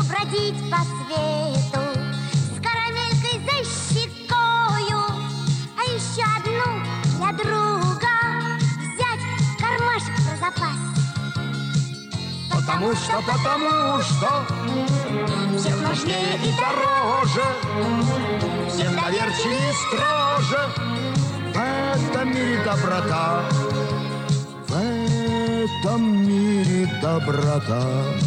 бродить по свету с карамелькой за щекою, а еще одну для друга взять в кармашек про запас. Потому что всех нужнее и дороже, всем доверчивее и строже. В этом мире доброта, в этом мире доброта.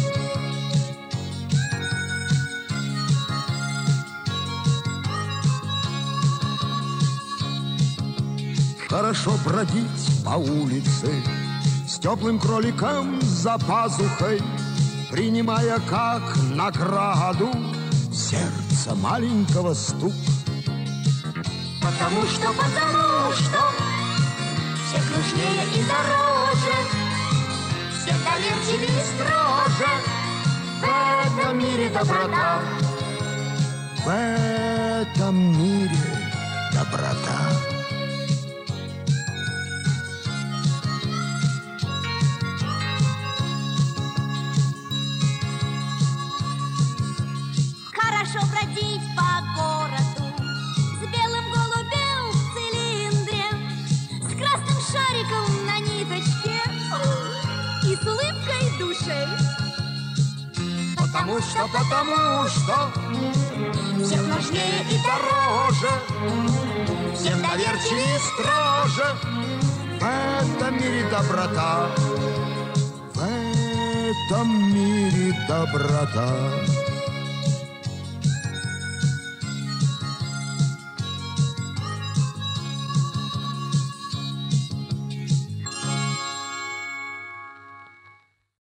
Хорошо бродить по улице с теплым кроликом за пазухой, принимая как награду сердце маленького стук. Потому что всех нужнее и дороже, всех доверчивее и строже. В этом мире доброта, в этом мире доброта. Хорошо бродить по городу с белым голубем в цилиндре, с красным шариком на ниточке и с улыбкой в душе. Потому что всех нужнее и дороже, всем доверчивее и строже. В этом мире доброта, в этом мире доброта.